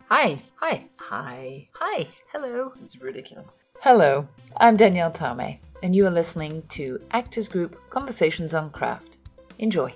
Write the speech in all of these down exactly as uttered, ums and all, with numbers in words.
Hi, hi, hi, hi, hello. It's ridiculous. Hello, I'm Danielle Tame, and you are listening to Actors Group Conversations on Craft. Enjoy.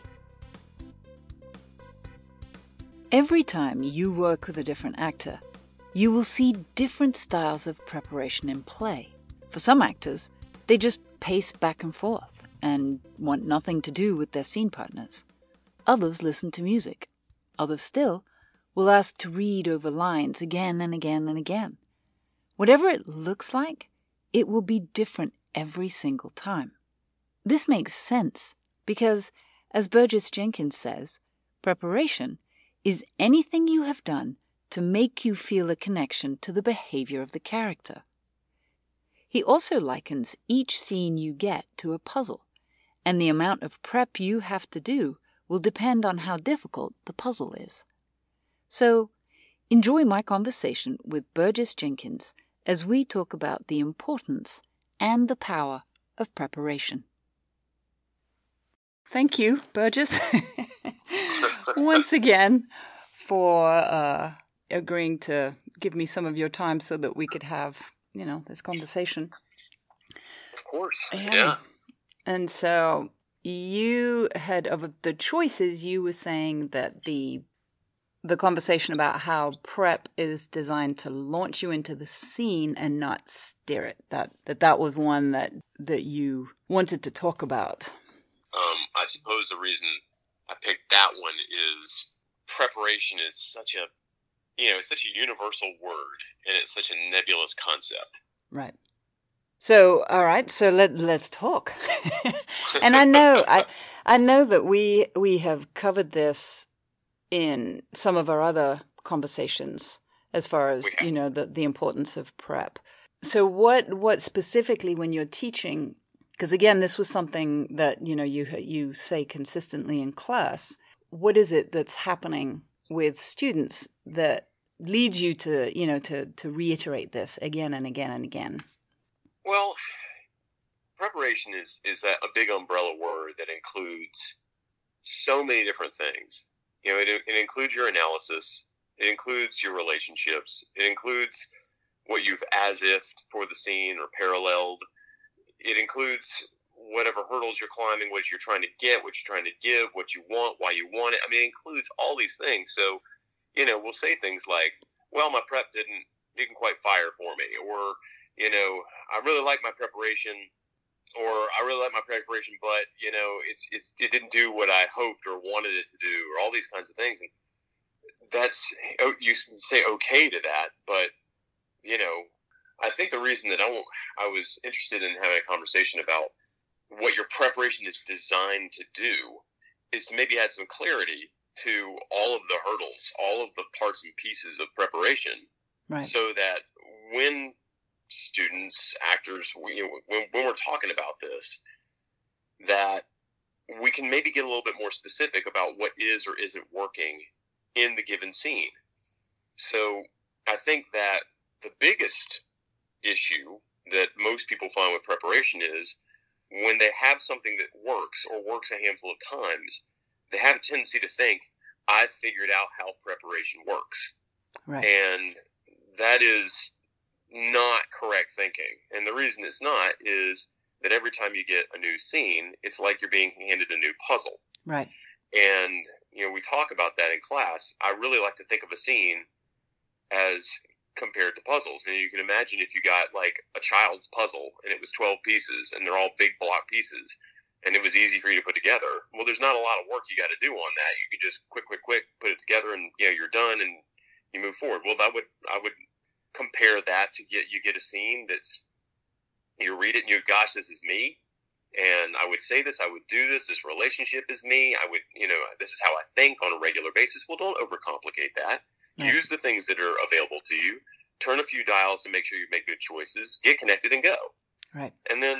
Every time you work with a different actor, you will see different styles of preparation in play. For some actors, they just pace back and forth and want nothing to do with their scene partners. Others listen to music. Others still will ask to read over lines again and again and again. Whatever it looks like, it will be different every single time. This makes sense because, as Burgess Jenkins says, preparation is anything you have done to make you feel a connection to the behavior of the character. He also likens each scene you get to a puzzle, and the amount of prep you have to do will depend on how difficult the puzzle is. So, enjoy my conversation with Burgess Jenkins as we talk about the importance and the power of preparation. Thank you, Burgess, once again, for uh, agreeing to give me some of your time so that we could have, you know, this conversation. Of course, yeah. yeah. And so you had, of the choices, you were saying that the the conversation about how prep is designed to launch you into the scene and not steer it, that that, that was one that, that you wanted to talk about. Um, I suppose the reason I picked that one is preparation is such a, you know, it's such a universal word, and it's such a nebulous concept. Right. So, all right. So let let's talk. And I know I I know that we we have covered this in some of our other conversations as far as, you know, the the importance of prep. So what what specifically when you're teaching? Because again, this was something that, you know, you you say consistently in class. What is it that's happening with students that leads you to, you know, to, to reiterate this again and again and again? Well, preparation is, is a big umbrella word that includes so many different things. You know, it, it includes your analysis. It includes your relationships. It includes what you've as-if'd for the scene or paralleled. It includes whatever hurdles you're climbing, what you're trying to get, what you're trying to give, what you want, why you want it. I mean, it includes all these things. So, you know, we'll say things like, well, my prep didn't didn't quite fire for me, or, you know, I really like my preparation, or I really like my preparation, but, you know, it's it's it didn't do what I hoped or wanted it to do, or all these kinds of things. And that's, you say okay to that, but, you know, I think the reason that I, won't, I was interested in having a conversation about what your preparation is designed to do is to maybe add some clarity to all of the hurdles, all of the parts and pieces of preparation, right. So that when students, actors, you know, when, when we're talking about this, that we can maybe get a little bit more specific about what is or isn't working in the given scene. So I think that the biggest issue that most people find with preparation is when they have something that works or works a handful of times, they have a tendency to think, I've figured out how preparation works. Right. And that is not correct thinking. And the reason it's not is that every time you get a new scene, it's like you're being handed a new puzzle. Right. And, you know, we talk about that in class. I really like to think of a scene as compared to puzzles. And you can imagine if you got like a child's puzzle and it was twelve pieces and they're all big block pieces and it was easy for you to put together. Well, there's not a lot of work you got to do on that. You can just quick, quick, quick, put it together and, you know, you're done and you move forward. Well, that would, I would compare that to get, you get a scene that's, you read it and you, gosh, this is me. And I would say this, I would do this, this relationship is me. I would, you know, this is how I think on a regular basis. Well, don't overcomplicate that. Right. Use the things that are available to you. Turn a few dials to make sure you make good choices. Get connected and go. Right. And then,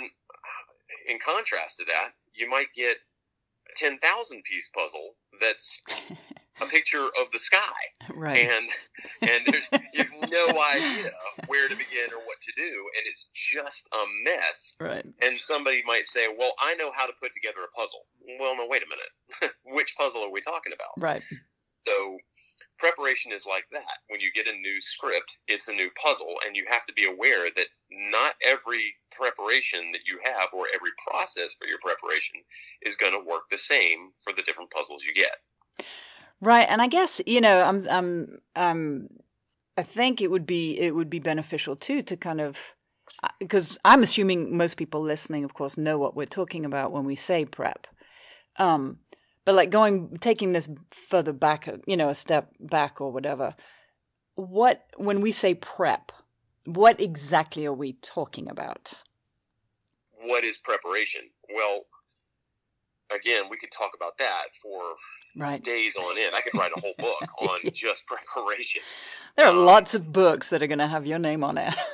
in contrast to that, you might get a ten thousand piece puzzle that's a picture of the sky. Right. And and there's, you have no idea where to begin or what to do, and it's just a mess. Right. And somebody might say, well, I know how to put together a puzzle. Well, no, wait a minute. Which puzzle are we talking about? Right. So preparation is like that. When you get a new script, it's a new puzzle, and you have to be aware that not every preparation that you have or every process for your preparation is going to work the same for the different puzzles you get. Right, and I guess, you know, I'm, I'm, I'm, I think it would be it would be beneficial too to kind of, because I'm assuming most people listening, of course, know what we're talking about when we say prep. Um, but like going, taking this further back, you know, a step back or whatever. What when we say prep, what exactly are we talking about? What is preparation? Well, again, we could talk about that for right. days on end. I could write a whole book on yeah. just preparation. There are um, lots of books that are going to have your name on it.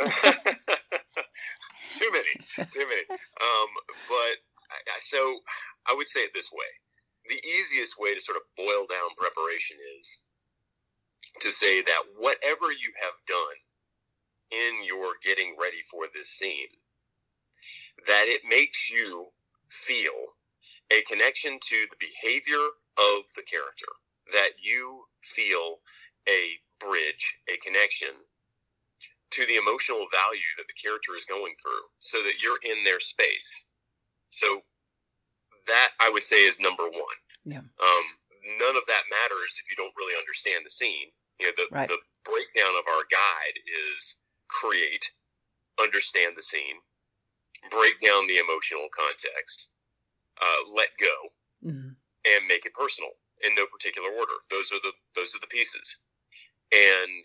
too many, too many. Um, but so I would say it this way. The easiest way to sort of boil down preparation is to say that whatever you have done in your getting ready for this scene, that it makes you feel a connection to the behavior of the character, that you feel a bridge, a connection to the emotional value that the character is going through, so that you're in their space. So that, I would say, is number one. Yeah. Um, none of that matters if you don't really understand the scene. You know, the, right. the breakdown of our guide is create, understand the scene, break down the emotional context, uh, let go, mm-hmm. and make it personal in no particular order. Those are the those are the pieces. And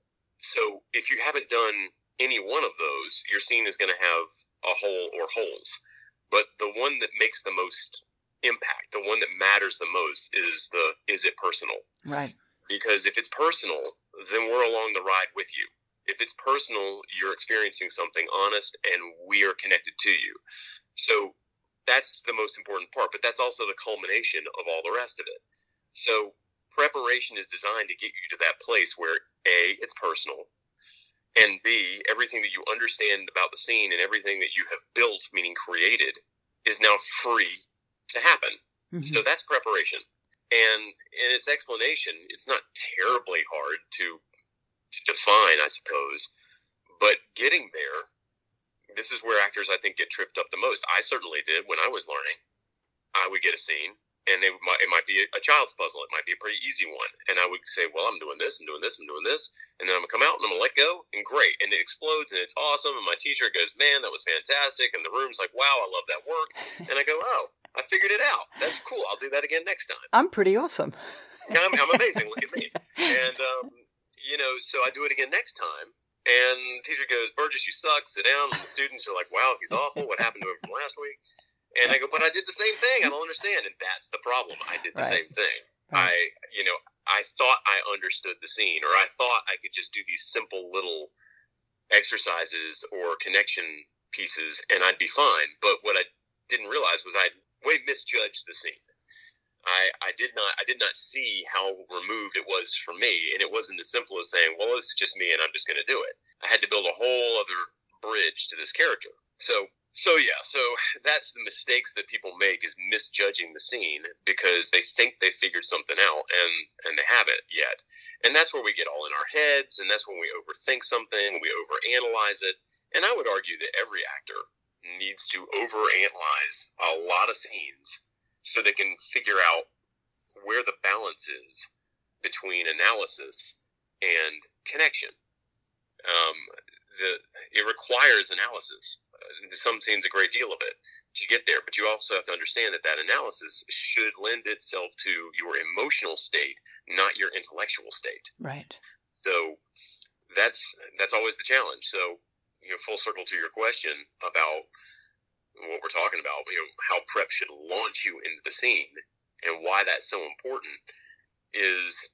so if you haven't done any one of those, your scene is going to have a hole or holes. But the one that makes the most impact, the one that matters the most, is the is it personal? Right. Because if it's personal, then we're along the ride with you. If it's personal, you're experiencing something honest, and we are connected to you. So that's the most important part, but that's also the culmination of all the rest of it. So preparation is designed to get you to that place where, A, it's personal, and B, everything that you understand about the scene and everything that you have built, meaning created, is now free to happen. Mm-hmm. So that's preparation. And in its explanation, it's not terribly hard to to define, I suppose, but getting there, this is where actors, I think, get tripped up the most. I certainly did when I was learning. I would get a scene, and it might, it might be a child's puzzle. It might be a pretty easy one. And I would say, well, I'm doing this and doing this and doing this, and then I'm going to come out and I'm going to let go, and great. And it explodes, and it's awesome, and my teacher goes, man, that was fantastic. And the room's like, wow, I love that work. And I go, oh, I figured it out. That's cool. I'll do that again next time. I'm pretty awesome. I'm, I'm amazing. Look at me. And, um, you know, so I do it again next time. And the teacher goes, Burgess, you suck. Sit down. And the students are like, wow, he's awful. What happened to him from last week? And I go, but I did the same thing. I don't understand. And that's the problem. I did the right. same thing. Right. I, you know, I thought I understood the scene, or I thought I could just do these simple little exercises or connection pieces and I'd be fine. But what I didn't realize was I'd way misjudged the scene. I, I did not I did not see how removed it was from me, and it wasn't as simple as saying, well, it's just me and I'm just going to do it. I had to build a whole other bridge to this character. So, so yeah, so that's the mistakes that people make, is misjudging the scene because they think they figured something out and, and they haven't yet. And that's where we get all in our heads, and that's when we overthink something, we overanalyze it. And I would argue that every actor needs to overanalyze a lot of scenes so they can figure out where the balance is between analysis and connection. Um, the, it requires analysis. Uh, some scenes, a great deal of it, to get there. But you also have to understand that that analysis should lend itself to your emotional state, not your intellectual state. Right. So that's that's always the challenge. So, you know, full circle to your question about what we're talking about, you know, how prep should launch you into the scene and why that's so important, is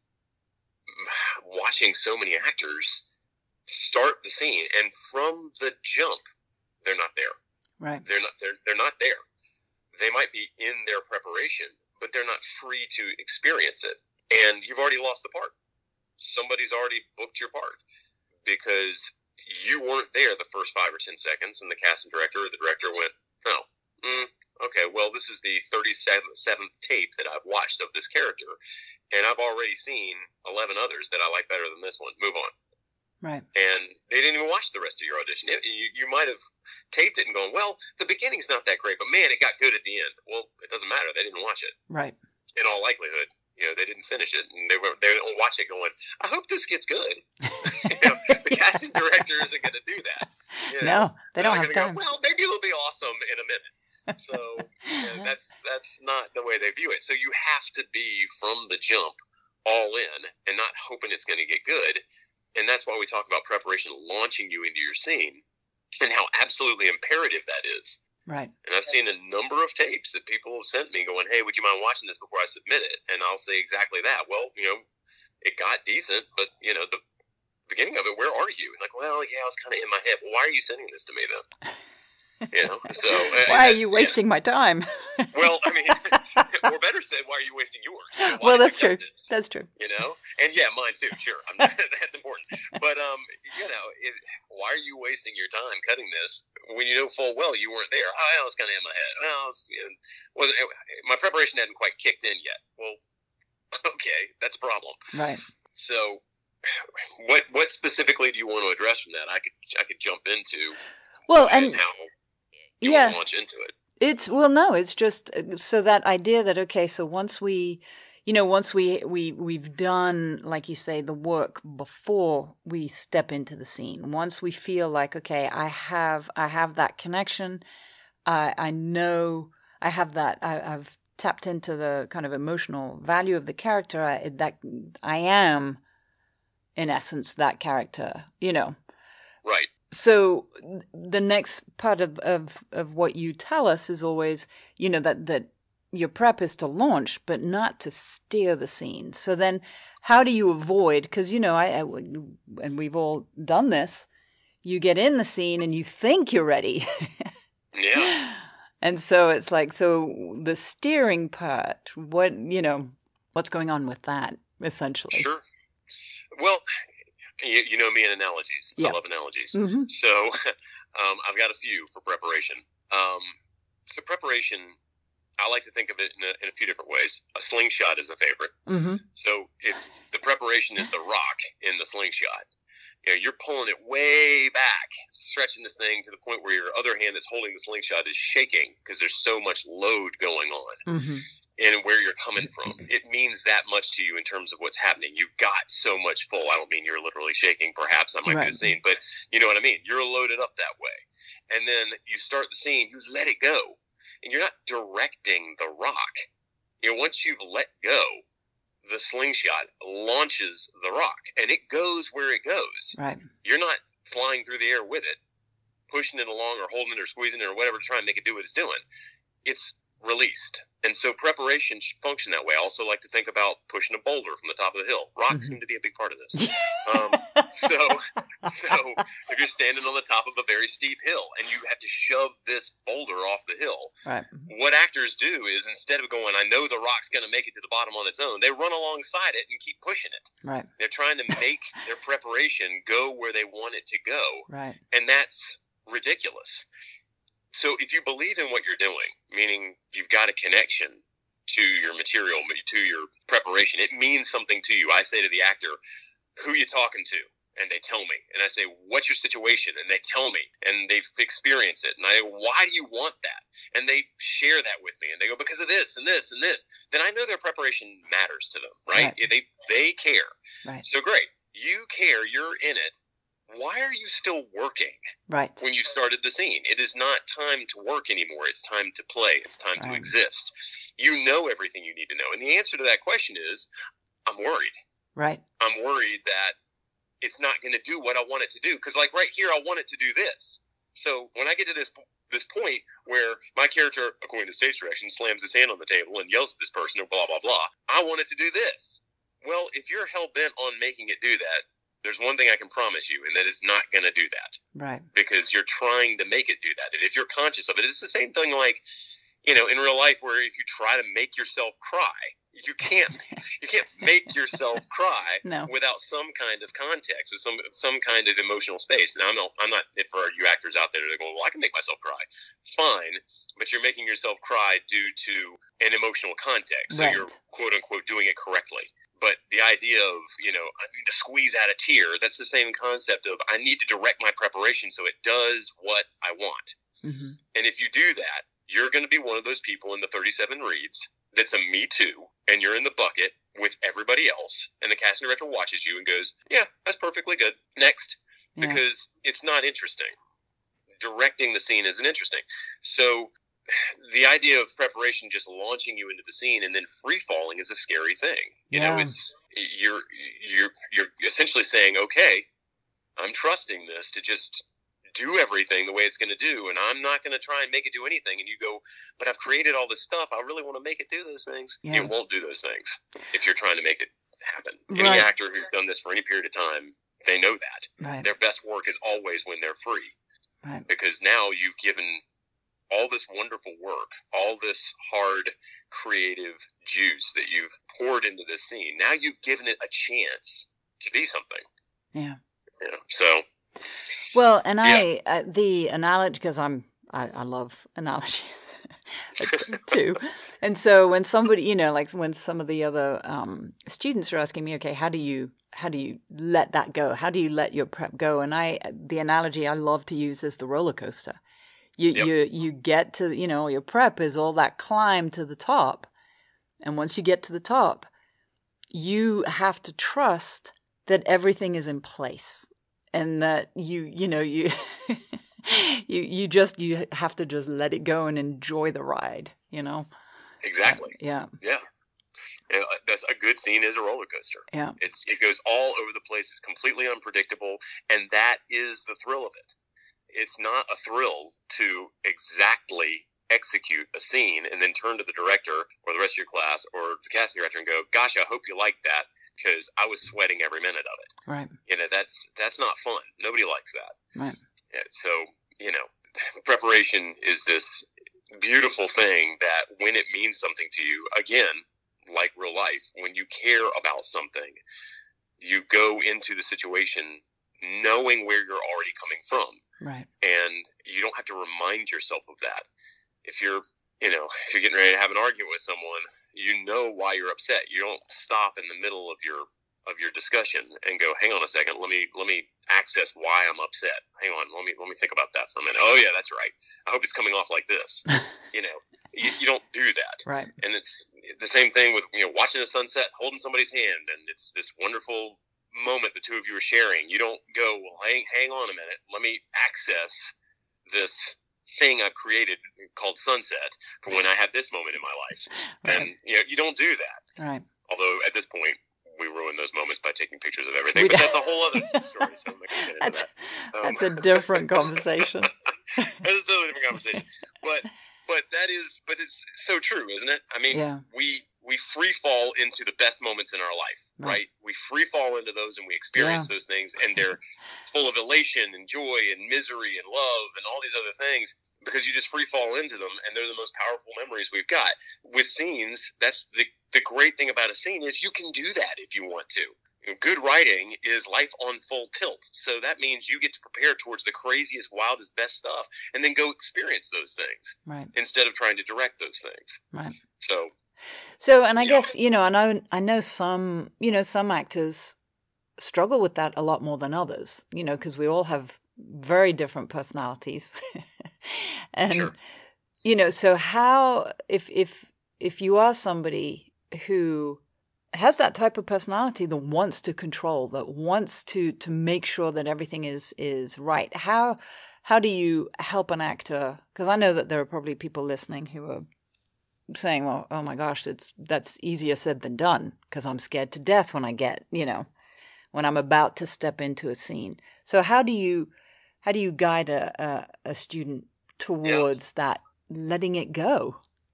watching so many actors start the scene, and from the jump, they're not there. Right. They're not, they're, they're not there. They might be in their preparation, but they're not free to experience it. And you've already lost the part. Somebody's already booked your part because you weren't there the first five or ten seconds, and the casting director or the director went, oh, mm, okay, well, this is the thirty-seventh tape that I've watched of this character, and I've already seen eleven others that I like better than this one. Move on. Right. And they didn't even watch the rest of your audition. It, you, you might have taped it and gone, well, the beginning's not that great, but man, it got good at the end. Well, it doesn't matter. They didn't watch it. Right. In all likelihood, you know, they didn't finish it, and they were they don't watch it going, I hope this gets good. You know, the casting director isn't going to do that. You know? No, they don't have time. Go, well, maybe it'll be awesome in a minute. So you know, that's that's not the way they view it. So you have to be from the jump all in and not hoping it's going to get good. And that's why we talk about preparation launching you into your scene and how absolutely imperative that is. Right. And I've seen a number of tapes that people have sent me going, hey, would you mind watching this before I submit it? And I'll say exactly that. Well, you know, it got decent, but, you know, the beginning of it, where are you? Like, well, yeah, I was kind of in my head. Well, why are you sending this to me then? You know, so why are you wasting yeah. my time? Well, I mean, or better said, why are you wasting yours? You know, well, that's true. That's true. You know, and yeah, mine too. Sure, I'm not, that's important. But um, you know, it, why are you wasting your time cutting this when you know full well you weren't there? Oh, I was kind of in my head. Well, it's, you know, wasn't it, my preparation hadn't quite kicked in yet? Well, okay, that's a problem. Right. So, what what specifically do you want to address from that? I could I could jump into. Well, and. How, You yeah, launch into it. It's well, no, it's just so that idea that okay, so once we, you know, once we we we've done, like you say, the work before we step into the scene. Once we feel like okay, I have I have that connection, I I know I have that I, I've tapped into the kind of emotional value of the character. I, that I am, in essence, that character. You know, right. So the next part of, of, of what you tell us is always, you know, that, that your prep is to launch, but not to steer the scene. So then how do you avoid, because, you know, I, I, and we've all done this, you get in the scene and you think you're ready. Yeah. And so it's like, so the steering part, what, you know, what's going on with that, essentially? Sure. Well, You, you know me in analogies. Yeah. I love analogies. Mm-hmm. So um, I've got a few for preparation. Um, so preparation, I like to think of it in a, in a few different ways. A slingshot is a favorite. Mm-hmm. So if the preparation is the rock in the slingshot, you know, you're pulling it way back, stretching this thing to the point where your other hand that's holding the slingshot is shaking because there's so much load going on. Mm-hmm. And where you're coming from, it means that much to you in terms of what's happening. You've got so much full. I don't mean you're literally shaking. Perhaps I might right. be the scene, but you know what I mean. You're loaded up that way, and then you start the scene. You let it go, and you're not directing the rock. You know, once you've let go, the slingshot launches the rock, and it goes where it goes. Right. You're not flying through the air with it, pushing it along or holding it or squeezing it or whatever to try and make it do what it's doing. It's released. And so preparation should function that way. I also like to think about pushing a boulder from the top of the hill. Rocks Mm-hmm. seem to be a big part of this. um, so, so if you're standing on the top of a very steep hill and you have to shove this boulder off the hill, right. what actors do is instead of going, I know the rock's going to make it to the bottom on its own, they run alongside it and keep pushing it. Right. They're trying to make their preparation go where they want it to go. Right. And that's ridiculous. So if you believe in what you're doing, meaning you've got a connection to your material, to your preparation, it means something to you. I say to the actor, who you talking to? And they tell me. And I say, what's your situation? And they tell me. And they've experienced it. And I go, why do you want that? And they share that with me. And they go, because of this and this and this. Then I know their preparation matters to them, right? Right. They, they care. Right. So great. You care. You're in it. Why are you still working right. when you started the scene? It is not time to work anymore. It's time to play. It's time right. to exist. You know everything you need to know. And the answer to that question is, I'm worried. Right. I'm worried that it's not going to do what I want it to do. Because like right here, I want it to do this. So when I get to this this point where my character, according to stage direction, slams his hand on the table and yells at this person or blah, blah, blah, I want it to do this. Well, if you're hell-bent on making it do that, there's one thing I can promise you, and that it's not going to do that. Right. Because you're trying to make it do that. And if you're conscious of it, it's the same thing like, you know, in real life where if you try to make yourself cry, you can't you can't make yourself cry no. without some kind of context, with some some kind of emotional space. Now I'm not I'm not for you actors out there that are going, well, I can make myself cry. Fine, but you're making yourself cry due to an emotional context, so right. you're quote unquote doing it correctly. But the idea of, you know, I need to squeeze out a tear, that's the same concept of I need to direct my preparation so it does what I want. Mm-hmm. And if you do that, you're going to be one of those people in the thirty-seven reads that's a me too, and you're in the bucket with everybody else, and the casting director watches you and goes, yeah, that's perfectly good. Next. Yeah. Because it's not interesting. Directing the scene isn't interesting. So the idea of preparation just launching you into the scene and then free falling is a scary thing. You yeah. know, it's you're you're you're essentially saying, okay, I'm trusting this to just do everything the way it's going to do, and I'm not going to try and make it do anything. And you go, but I've created all this stuff. I really want to make it do those things. Yeah. It won't do those things if you're trying to make it happen. Right. Any actor who's done this for any period of time, they know that. Right. Their best work is always when they're free. Right. Because now you've given all this wonderful work, all this hard creative juice that you've poured into this scene. Now you've given it a chance to be something. Yeah. Yeah. So. Well, and yeah. I, uh, the analogy, because I'm, I, I love analogies too. And so when somebody, you know, like when some of the other um, students are asking me, okay, how do you, how do you let that go? How do you let your prep go? And I, the analogy I love to use is the roller coaster. You, yep. you, you get to, you know, your prep is all that climb to the top. And once you get to the top, you have to trust that everything is in place and that you, you know, you, you, you just, you have to just let it go and enjoy the ride, you know? Exactly. Uh, yeah. Yeah. And that's a good scene is a roller coaster. Yeah. It's, it goes all over the place. It's completely unpredictable. And that is the thrill of it. It's not a thrill to exactly execute a scene and then turn to the director or the rest of your class or the casting director and go, gosh, I hope you liked that because I was sweating every minute of it. Right. You know, that's, that's not fun. Nobody likes that. Right. Yeah, so, you know, preparation is this beautiful thing that when it means something to you, again, like real life, when you care about something, you go into the situation knowing where you're already coming from. Right. And you don't have to remind yourself of that. If you're, you know, if you're getting ready to have an argument with someone, you know why you're upset. You don't stop in the middle of your of your discussion and go, hang on a second, let me let me access why I'm upset. Hang on, let me let me think about that for a minute. Oh yeah, that's right. I hope it's coming off like this. You know, you, you don't do that. Right. And it's the same thing with, you know, watching the sunset, holding somebody's hand, and it's this wonderful moment the two of you are sharing. You don't go, well, hang, hang on a minute, let me access this thing I've created called sunset for when I have this moment in my life. Right. And you know, you don't do that. Right. Although at this point we ruin those moments by taking pictures of everything, but that's a whole other story. So I'm not gonna get into that's, that. Um, that's a different conversation. That's a totally different conversation. But but that is but it's so true, isn't it? I mean, yeah. we we free fall into the best moments in our life, right? right? We free fall into those and we experience yeah. those things, and they're full of elation and joy and misery and love and all these other things because you just free fall into them, and they're the most powerful memories we've got. With scenes, that's the the great thing about a scene is you can do that if you want to. Good writing is life on full tilt. So that means you get to prepare towards the craziest, wildest, best stuff and then go experience those things right. instead of trying to direct those things. Right. So, so, and I yeah. guess, you know, I know, I know some, you know, some actors struggle with that a lot more than others, you know, because we all have very different personalities. and, sure. you know, so how, if, if, if you are somebody who has that type of personality that wants to control, that wants to to make sure that everything is is right, how how do you help an actor? Because I know that there are probably people listening who are saying, well, oh my gosh, it's that's easier said than done because I'm scared to death when I get, you know, when I'm about to step into a scene. So how do you how do you guide a a, a student towards yeah. that letting it go?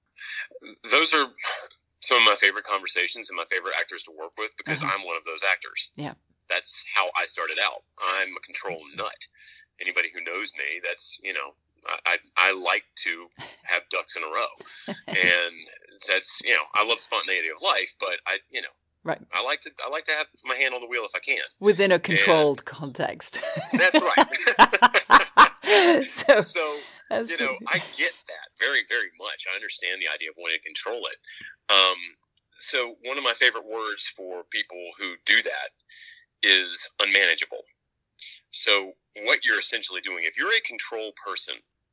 Those are some of my favorite conversations and my favorite actors to work with because uh-huh. I'm one of those actors. Yeah. That's how I started out. I'm a control nut. Anybody who knows me, that's, you know, I, I, I like to have ducks in a row. And that's, you know, I love spontaneity of life, but I, you know, right. I like to, I like to have my hand on the wheel if I can. Within a controlled and context. That's right. so, so you know, I get that very, very much. I understand the idea of wanting to control it. Um, so one of my favorite words for people who do that is unmanageable. So what you're essentially doing, if you're a control person,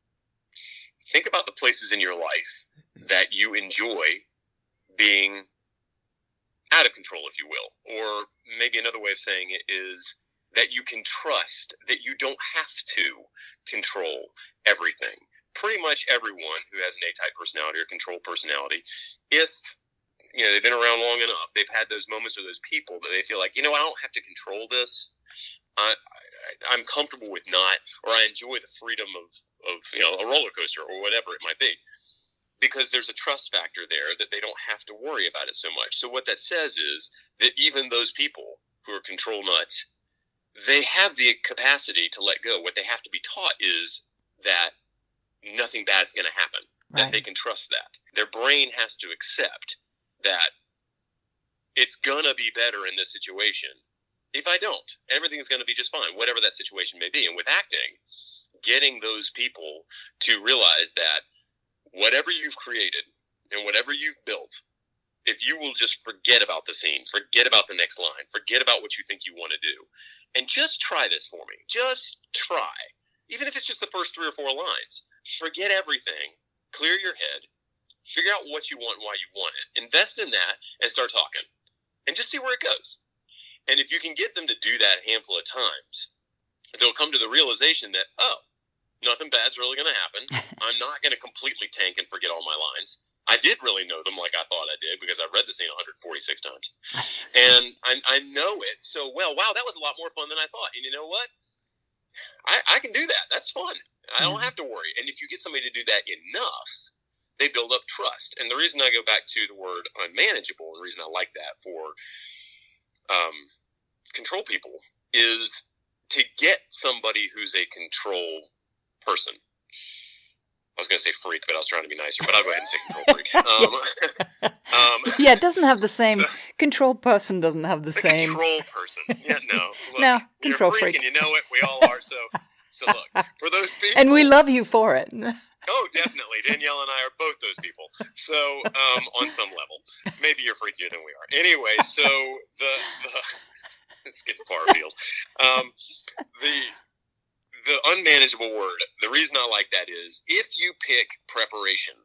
think about the places in your life that you enjoy being out of control, if you will. Or maybe another way of saying it is that you can trust that you don't have to control everything. Pretty much everyone who has an A-type personality or control personality, if you know they've been around long enough, they've had those moments or those people that they feel like, you know, I don't have to control this. I, I, I'm comfortable with not, or I enjoy the freedom of, of, you know, a roller coaster or whatever it might be, because there's a trust factor there that they don't have to worry about it so much. So what that says is that even those people who are control nuts, they have the capacity to let go. What they have to be taught is that nothing bad's going to happen, right. That they can trust that. Their brain has to accept that it's going to be better in this situation. If I don't, everything's going to be just fine, whatever that situation may be. And with acting, getting those people to realize that whatever you've created and whatever you've built, if you will just forget about the scene, forget about the next line, forget about what you think you want to do, and just try this for me. Just try. Even if it's just the first three or four lines, forget everything, clear your head, figure out what you want and why you want it, invest in that, and start talking. And just see where it goes. And if you can get them to do that a handful of times, they'll come to the realization that, oh, nothing bad's really going to happen. I'm not going to completely tank and forget all my lines. I did really know them like I thought I did because I read the scene one hundred forty-six times. And I, I know it so well. Wow, that was a lot more fun than I thought. And you know what? I, I can do that. That's fun. I don't have to worry. And if you get somebody to do that enough, they build up trust. And the reason I go back to the word unmanageable, and the reason I like that for um, control people, is to get somebody who's a control person. I was going to say freak, but I was trying to be nicer, but I'll go ahead and say control freak. Um, um, yeah, it doesn't have the same, so, control person doesn't have the, the same. Control person. Yeah, no. Look, no, control you're a freak freak. And you know it, we all are, so, so look, for those people. And we love you for it. Oh, definitely. Danielle and I are both those people. So, um, on some level. Maybe you're freakier than we are. Anyway, so the, the it's getting far afield. Um, the... The unmanageable word, the reason I like that is if you pick preparation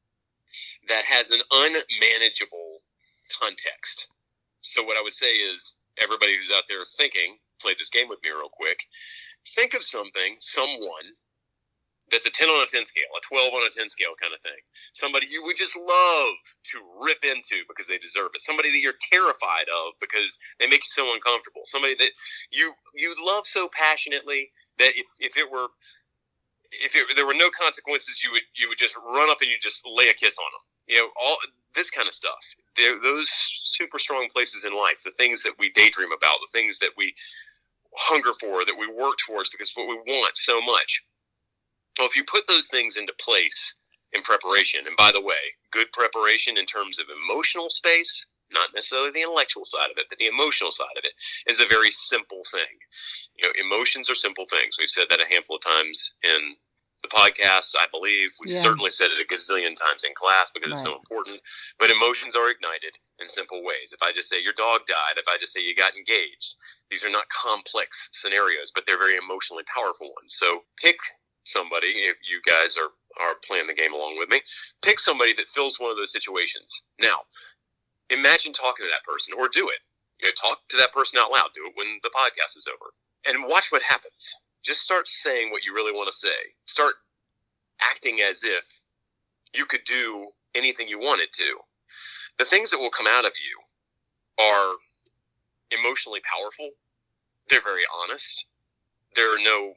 that has an unmanageable context. So what I would say is everybody who's out there thinking, play this game with me real quick, think of something, someone that's a ten on a ten scale, a twelve on a ten scale kind of thing. Somebody you would just love to rip into because they deserve it. Somebody that you're terrified of because they make you so uncomfortable. Somebody that you you love so passionately that if, if it were if it, there were no consequences, you would you would just run up and you just lay a kiss on them. You know, all this kind of stuff. They're, those super strong places in life, the things that we daydream about, the things that we hunger for, that we work towards because it's what we want so much. Well, if you put those things into place in preparation, and by the way, good preparation in terms of emotional space, not necessarily the intellectual side of it, but the emotional side of it, is a very simple thing. You know, emotions are simple things. We've said that a handful of times in the podcasts, I believe. We yeah. certainly said it a gazillion times in class because right. it's so important. But emotions are ignited in simple ways. If I just say your dog died, if I just say you got engaged, these are not complex scenarios, but they're very emotionally powerful ones. So pick somebody, if you guys are, are playing the game along with me, pick somebody that fills one of those situations. Now, imagine talking to that person, or do it. You know, talk to that person out loud. Do it when the podcast is over. And watch what happens. Just start saying what you really want to say. Start acting as if you could do anything you wanted to. The things that will come out of you are emotionally powerful. They're very honest. There are no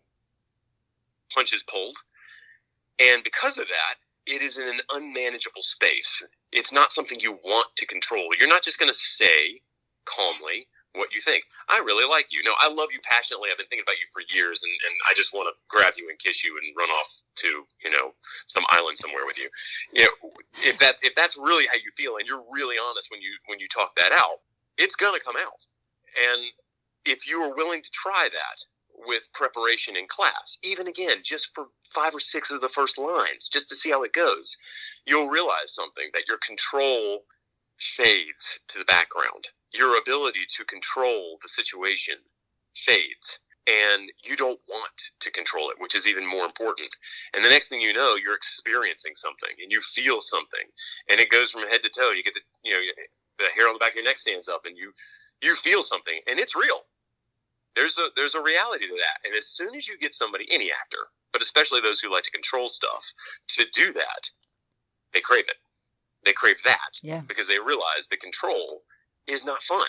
punches pulled. And because of that, it is in an unmanageable space. It's not something you want to control. You're not just going to say calmly what you think. I really like you. No, I love you passionately. I've been thinking about you for years, and, and I just want to grab you and kiss you and run off to, you know, some island somewhere with you. You know, if that's if that's really how you feel, and you're really honest when you when you talk that out, it's gonna come out. And if you are willing to try that with preparation in class, even again, just for five or six of the first lines, just to see how it goes, you'll realize something, that your control fades to the background. Your ability to control the situation fades, and you don't want to control it, which is even more important. And the next thing you know, you're experiencing something, and you feel something, and it goes from head to toe. You get the, you know, the hair on the back of your neck stands up, and you, you feel something, and it's real. There's a, there's a reality to that. And as soon as you get somebody, any actor, but especially those who like to control stuff, to do that, they crave it. They crave that, yeah. because they realize the control is not fun.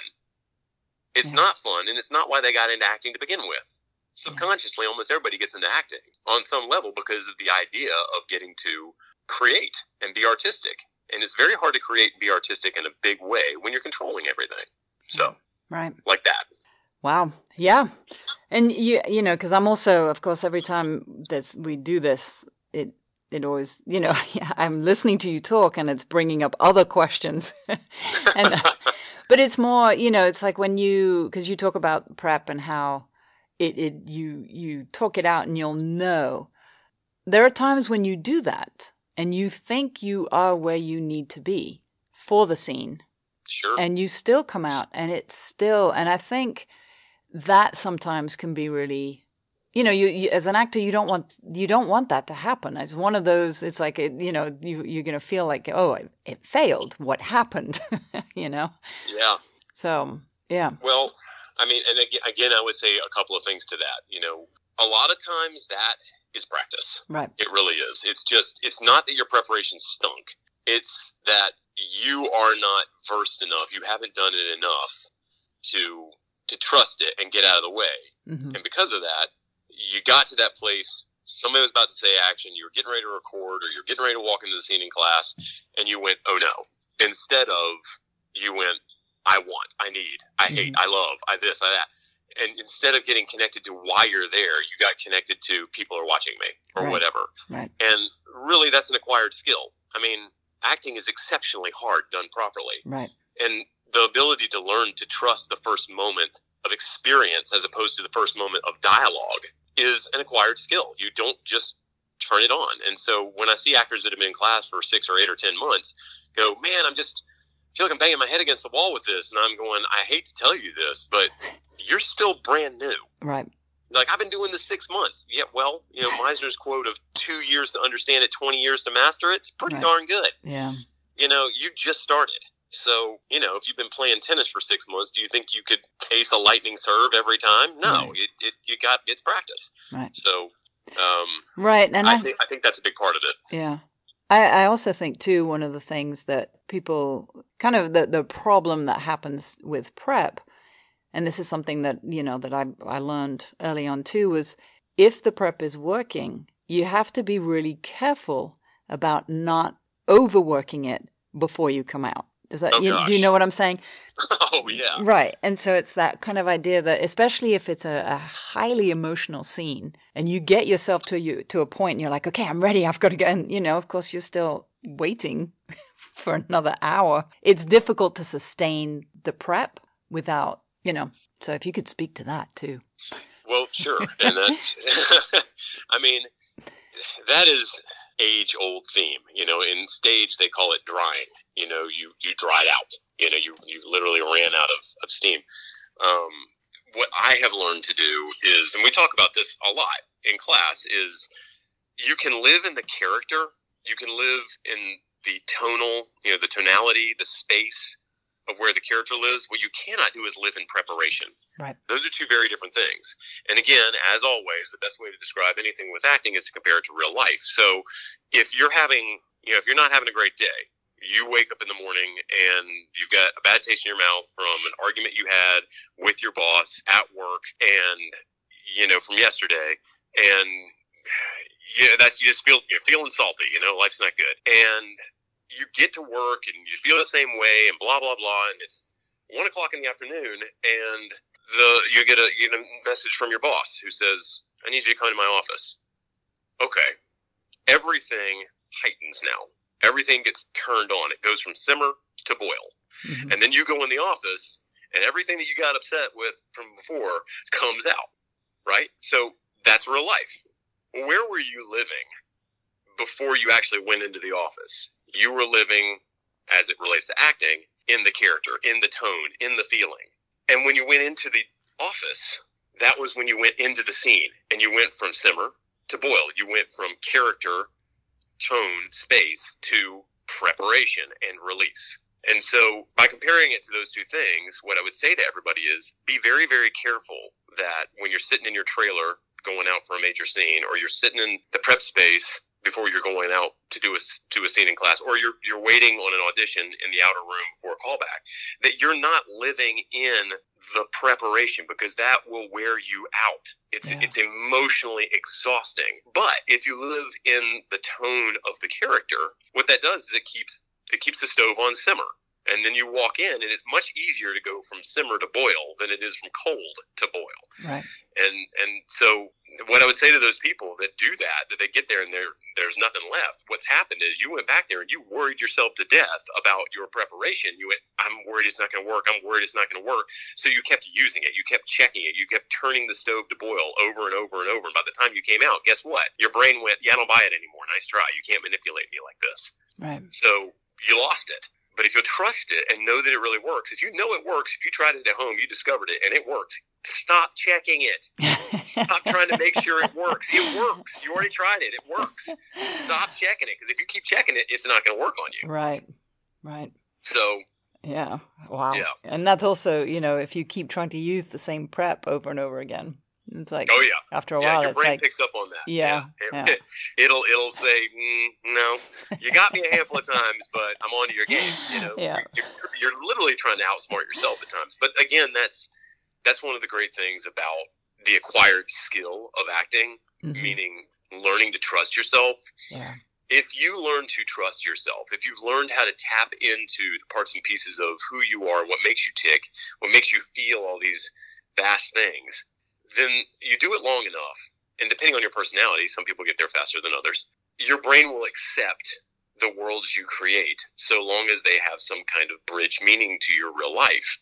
It's yeah. not fun, and it's not why they got into acting to begin with. Subconsciously, yeah. almost everybody gets into acting on some level because of the idea of getting to create and be artistic. And it's very hard to create and be artistic in a big way when you're controlling everything. So, right. like that. Wow. Yeah. And, you you know, because I'm also, of course, every time this, we do this, it it always, you know, I'm listening to you talk and it's bringing up other questions. and But it's more, you know, it's like when you, because you talk about prep and how it, it you you talk it out and you'll know. There are times when you do that and you think you are where you need to be for the scene. Sure. And you still come out and it's still, and I think that sometimes can be really, you know, you, you as an actor, you don't want, you don't want that to happen. It's one of those, it's like, it, you know, you, you're going to feel like, oh, it, it failed. What happened? you know? Yeah. So, yeah. Well, I mean, and again, again, I would say a couple of things to that. You know, a lot of times that is practice. Right. It really is. It's just, it's not that your preparation stunk. It's that you are not versed enough. You haven't done it enough to to trust it and get out of the way. Mm-hmm. And because of that, you got to that place, somebody was about to say action, you were getting ready to record, or you're getting ready to walk into the scene in class, and you went, oh no. Instead of, you went, I want, I need, I hate, Mm-hmm. I love, I this, I that. And instead of getting connected to why you're there, you got connected to people are watching me, or Right. whatever. Right. And really, that's an acquired skill. I mean, acting is exceptionally hard done properly. Right. And the ability to learn to trust the first moment of experience as opposed to the first moment of dialogue is an acquired skill. You don't just turn it on. And so when I see actors that have been in class for six or eight or ten months go, man, I'm just I feel like I'm banging my head against the wall with this. And I'm going, I hate to tell you this, but you're still brand new. Right. Like, I've been doing this six months. Yeah, well, you know, Meisner's quote of two years to understand it, twenty years to master it, it's pretty Right. darn good. Yeah. You know, you just started. So, you know, if you've been playing tennis for six months, do you think you could ace a lightning serve every time? No, Right. it, it you got it's practice. Right. So, um, Right. And I, I, think I think that's a big part of it. yeah. I, I also think, too, one of the things that people, kind of the, the problem that happens with prep, and this is something that, you know, that I, I learned early on, too, was if the prep is working, you have to be really careful about not overworking it before you come out. Does that, Oh, you, do you gosh. know what I'm saying? Oh, yeah. Right. And so it's that kind of idea that, especially if it's a, a highly emotional scene and you get yourself to you to a point and you're like, okay, I'm ready. I've got to go. And, you know, of course, you're still waiting for another hour. It's difficult to sustain the prep without, you know, so if you could speak to that too. Well, sure. And that's, I mean, that is age-old theme. You know, in stage, they call it drying. You know, you, you dried out. You know, you, you literally ran out of, of steam. Um, what I have learned to do is, and we talk about this a lot in class, is you can live in the character. You can live in the tonal, you know, the tonality, the space of where the character lives. What you cannot do is live in preparation. Right. Those are two very different things. And again, as always, the best way to describe anything with acting is to compare it to real life. So if you're having, you know, if you're not having a great day, you wake up in the morning and you've got a bad taste in your mouth from an argument you had with your boss at work and, you know, from yesterday. And yeah, that's, you just feel, you're feeling salty, you know, life's not good. And you get to work and you feel the same way and blah, blah, blah. And it's one o'clock in the afternoon, and the you get a you get a message from your boss who says, "I need you to come to my office." Okay, everything heightens now. Everything gets turned on. It goes from simmer to boil, mm-hmm. and then you go in the office, and everything that you got upset with from before comes out. Right? So that's real life. Where were you living before you actually went into the office? You were living, as it relates to acting, in the character, in the tone, in the feeling. And when you went into the office, that was when you went into the scene, and you went from simmer to boil. You went from character, tone, space, to preparation and release. And so by comparing it to those two things, what I would say to everybody is be very, very careful that when you're sitting in your trailer going out for a major scene, or you're sitting in the prep space before you're going out to do a, to a scene in class, or you're you're waiting on an audition in the outer room for a callback, that you're not living in the preparation, because that will wear you out. It's yeah. it's emotionally exhausting. But if you live in the tone of the character, what that does is it keeps it keeps the stove on simmer. And then you walk in, and it's much easier to go from simmer to boil than it is from cold to boil. Right. And and so what I would say to those people that do that, that they get there and there there's nothing left, what's happened is you went back there and you worried yourself to death about your preparation. You went, I'm worried it's not going to work. I'm worried it's not going to work. So you kept using it. You kept checking it. You kept turning the stove to boil over and over and over. And by the time you came out, guess what? Your brain went, yeah, I don't buy it anymore. Nice try. You can't manipulate me like this. Right. So you lost it. But if you'll trust it and know that it really works, if you know it works, if you tried it at home, you discovered it, and it works, stop checking it. Stop trying to make sure it works. It works. You already tried it. It works. Stop checking it, because if you keep checking it, it's not going to work on you. Right, right. So... Yeah, wow. Yeah. And that's also, you know, if you keep trying to use the same prep over and over again. It's like, oh yeah, after a yeah, while, your it's brain like, picks up on that. Yeah, yeah. yeah. it'll it'll say, mm, no, you got me a handful of times, but I'm on to your game. You know, yeah. you're, you're literally trying to outsmart yourself at times. But again, that's that's one of the great things about the acquired skill of acting, mm-hmm. meaning learning to trust yourself. Yeah. If you learn to trust yourself, if you've learned how to tap into the parts and pieces of who you are, what makes you tick, what makes you feel all these vast things, then you do it long enough, and depending on your personality, some people get there faster than others, your brain will accept the worlds you create so long as they have some kind of bridge meaning to your real life.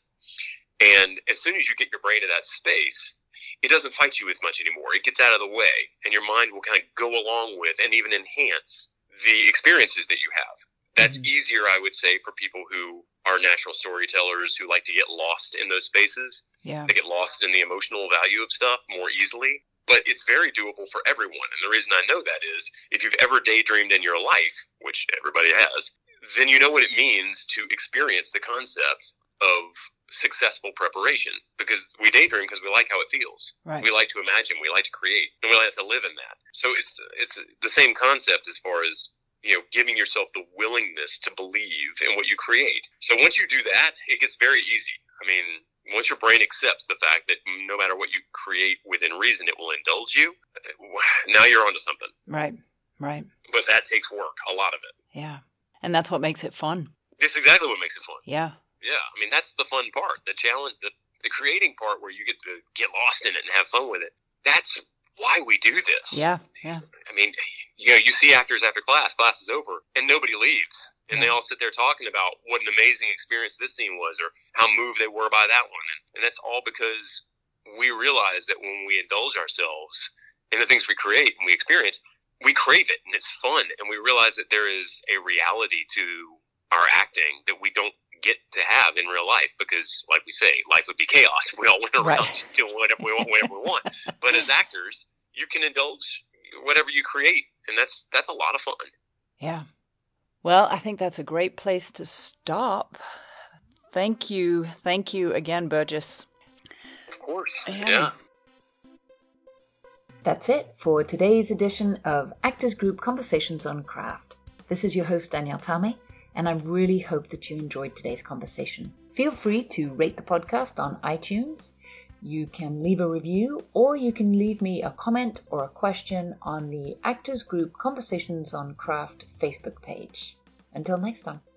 And as soon as you get your brain to that space, it doesn't fight you as much anymore. It gets out of the way, and your mind will kind of go along with and even enhance the experiences that you have. That's mm-hmm. easier, I would say, for people who are natural storytellers, who like to get lost in those spaces. Yeah. They get lost in the emotional value of stuff more easily. But it's very doable for everyone. And the reason I know that is, if you've ever daydreamed in your life, which everybody has, then you know what it means to experience the concept of successful preparation. Because we daydream because we like how it feels. Right. We like to imagine, we like to create, and we like to live in that. So it's it's the same concept as far as, you know, giving yourself the willingness to believe in what you create. So once you do that, it gets very easy. I mean, once your brain accepts the fact that no matter what you create within reason, it will indulge you, now you're onto something. Right, right. But that takes work, a lot of it. Yeah. And that's what makes it fun. That's exactly what makes it fun. Yeah. Yeah. I mean, that's the fun part. The challenge, the, the creating part where you get to get lost in it and have fun with it. That's why we do this. Yeah, yeah. I mean, you know, you see actors after class, class is over, and nobody leaves. And yeah. they all sit there talking about what an amazing experience this scene was, or how moved they were by that one. And, and that's all because we realize that when we indulge ourselves in the things we create and we experience, we crave it, and it's fun. And we realize that there is a reality to our acting that we don't get to have in real life, because, like we say, life would be chaos. We all went around right. just doing whatever we want, whatever we want. But as actors, you can indulge whatever you create, and that's that's a lot of fun. Yeah. Well, I think that's a great place to stop. Thank you. Thank you again, Burgess. Of course. Yeah. yeah. That's it for today's edition of Actors Group Conversations on Craft. This is your host, Danielle Tame, and I really hope that you enjoyed today's conversation. Feel free to rate the podcast on iTunes. You can leave a review, or you can leave me a comment or a question on the Actors Group Conversations on Craft Facebook page. Until next time.